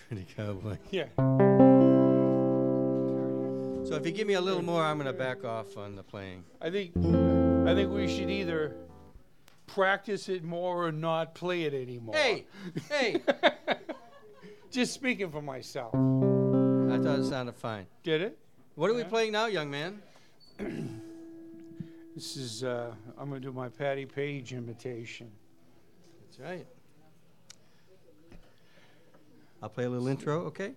Pretty cowboy. Yeah. So if you give me a little more, I'm going to back off on the playing. I think we should either practice it more or not play it anymore. Hey! Just speaking for myself. I thought it sounded fine. Did it? What are we playing now, young man? This is, I'm going to do my Patty Page imitation. That's right. I'll play a little intro, okay?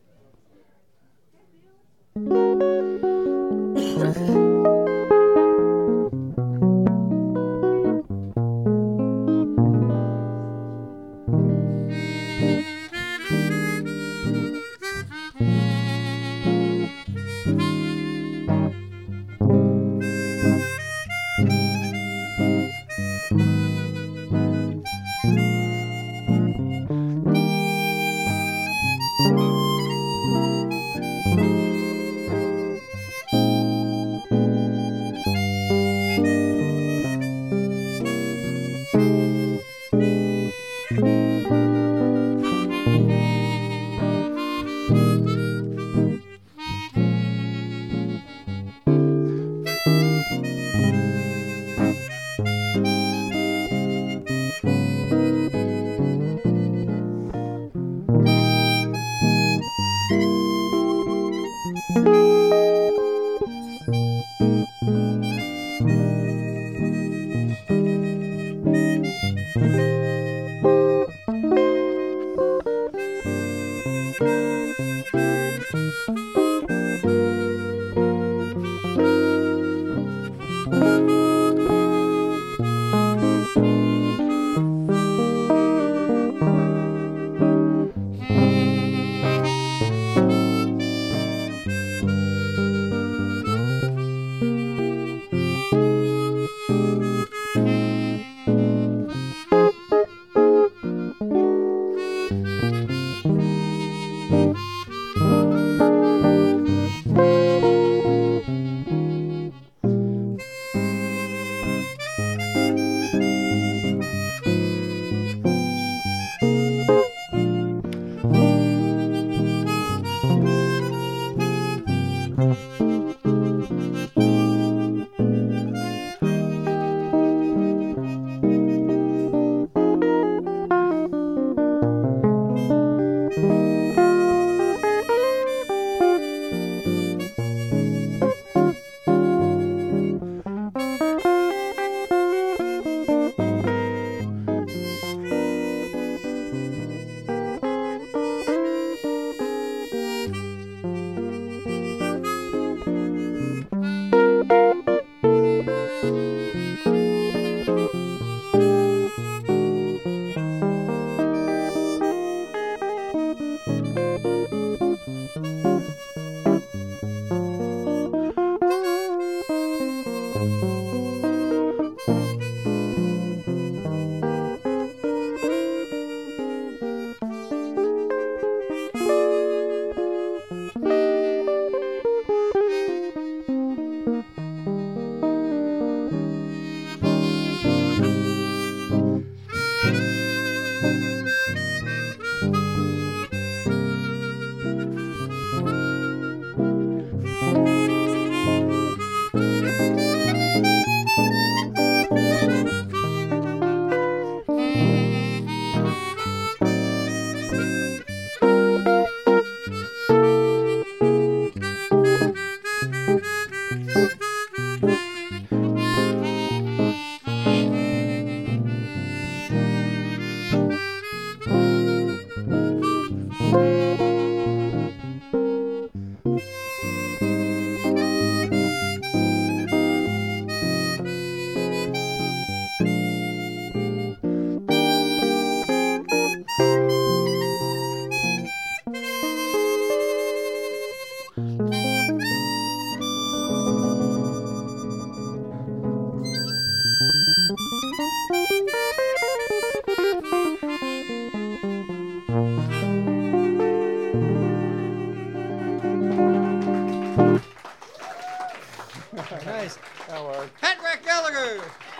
Nice. That worked. Patrick Gallagher.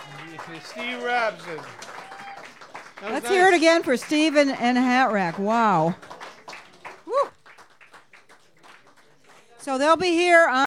Steve Rabson. That was Let's nice. hear it again for Stephen and Hat Rack. Wow. Woo. So they'll be here on